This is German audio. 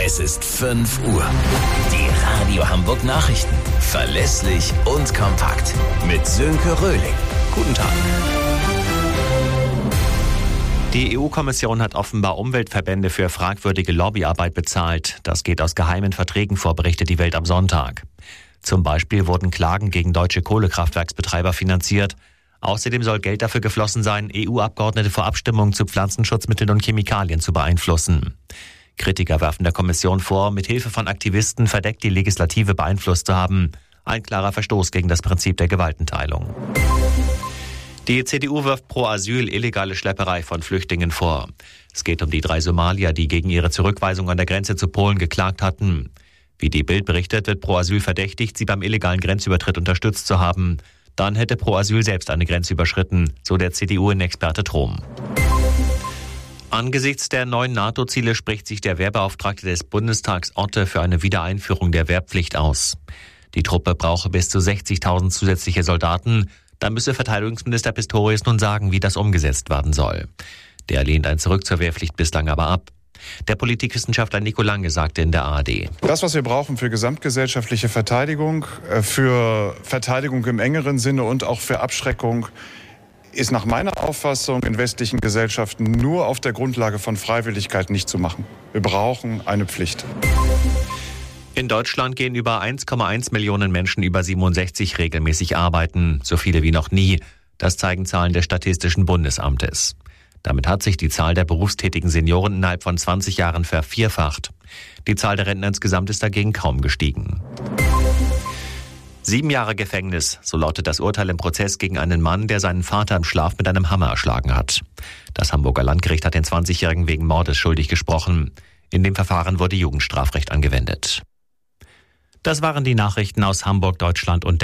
Es ist 5 Uhr. Die Radio Hamburg Nachrichten. Verlässlich und kompakt. Mit Sönke Röhling. Guten Tag. Die EU-Kommission hat offenbar Umweltverbände für fragwürdige Lobbyarbeit bezahlt. Das geht aus geheimen Verträgen vor, berichtet die Welt am Sonntag. Zum Beispiel wurden Klagen gegen deutsche Kohlekraftwerksbetreiber finanziert. Außerdem soll Geld dafür geflossen sein, EU-Abgeordnete vor Abstimmungen zu Pflanzenschutzmitteln und Chemikalien zu beeinflussen. Kritiker werfen der Kommission vor, mit Hilfe von Aktivisten verdeckt die Legislative beeinflusst zu haben. Ein klarer Verstoß gegen das Prinzip der Gewaltenteilung. Die CDU wirft pro Asyl illegale Schlepperei von Flüchtlingen vor. Es geht um die 3 Somalier, die gegen ihre Zurückweisung an der Grenze zu Polen geklagt hatten. Wie die Bild berichtet, wird pro Asyl verdächtigt, sie beim illegalen Grenzübertritt unterstützt zu haben. Dann hätte pro Asyl selbst eine Grenze überschritten, so der CDU-Innenexperte Trom. Angesichts der neuen NATO-Ziele spricht sich der Wehrbeauftragte des Bundestags Otte für eine Wiedereinführung der Wehrpflicht aus. Die Truppe brauche bis zu 60.000 zusätzliche Soldaten. Da müsse Verteidigungsminister Pistorius nun sagen, wie das umgesetzt werden soll. Der lehnt ein Zurück zur Wehrpflicht bislang aber ab. Der Politikwissenschaftler Nico Lange sagte in der ARD: Das, was wir brauchen für gesamtgesellschaftliche Verteidigung, für Verteidigung im engeren Sinne und auch für Abschreckung, ist nach meiner Auffassung in westlichen Gesellschaften nur auf der Grundlage von Freiwilligkeit nicht zu machen. Wir brauchen eine Pflicht. In Deutschland gehen über 1,1 Millionen Menschen über 67 regelmäßig arbeiten, so viele wie noch nie. Das zeigen Zahlen des Statistischen Bundesamtes. Damit hat sich die Zahl der berufstätigen Senioren innerhalb von 20 Jahren vervierfacht. Die Zahl der Rentner insgesamt ist dagegen kaum gestiegen. 7 Jahre Gefängnis, so lautet das Urteil im Prozess gegen einen Mann, der seinen Vater im Schlaf mit einem Hammer erschlagen hat. Das Hamburger Landgericht hat den 20-Jährigen wegen Mordes schuldig gesprochen. In dem Verfahren wurde Jugendstrafrecht angewendet. Das waren die Nachrichten aus Hamburg, Deutschland und